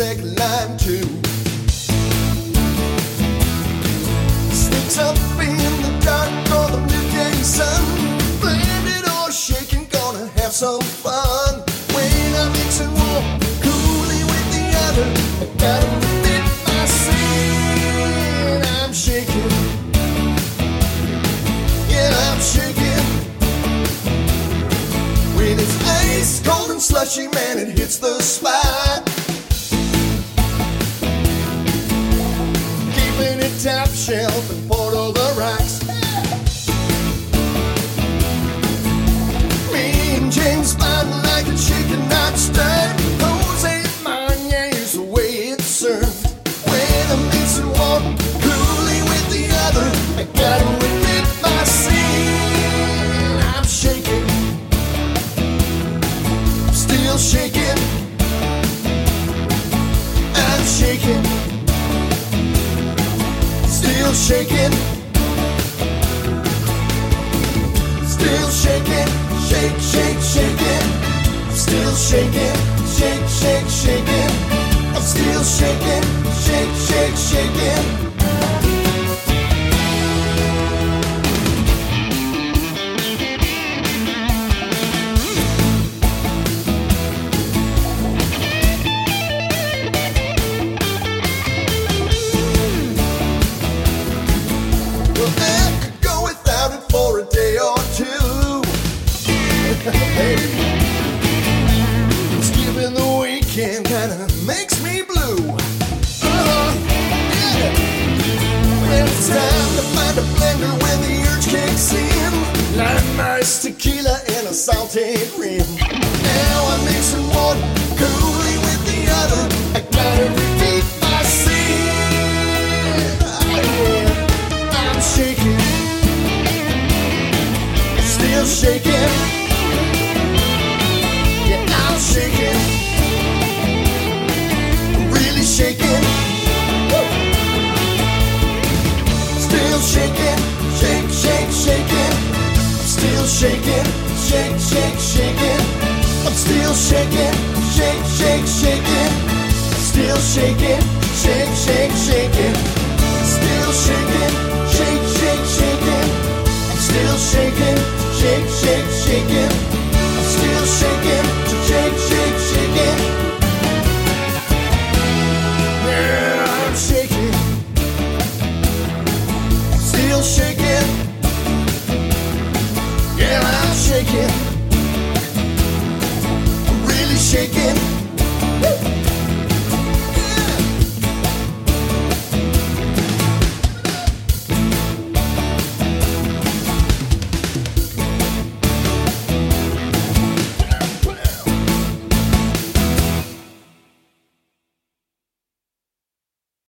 second line too. Sneaks up in the dark on the midday sun, blended or shaken, gonna have some fun. When I'm mixing one coolly with the other, I gotta admit my sin. I'm shaking, yeah, I'm shaking. When it's ice cold and slushy, man, it hits the spot. Keeping it top shelf and poured over rocks. Me and James Bond like a chicken not stirred. Jose Manya is the way it's served. When I'm mixing one coolly with the other, I gotta admit my sin. I'm shaking, still shaking. I'm shaking, still shaking. Still shaking, shake, shake, shaking. Still shaking, shake, shake, shaking. I'm still shaking, shake, shake, shaking. Well, I could go without it for a day or two. Hey, skipping the weekend kinda makes me blue. Yeah. When it's time to find a blender when the urge kicks in, lime ice, tequila, and a sauteed rim. Now I'm mixing one coolly with the other. I gotta repeat my sin. Yeah. I'm shaking, still shaking. Yeah, I'm shaking, really shaking. Woo. Still shaking, shake, shake, shaking. Still shaking, shake, shake, shaking. I'm still shaking, shake, shake, shaking. Still shaking, shake, shake, shaking. Still shaking, shake.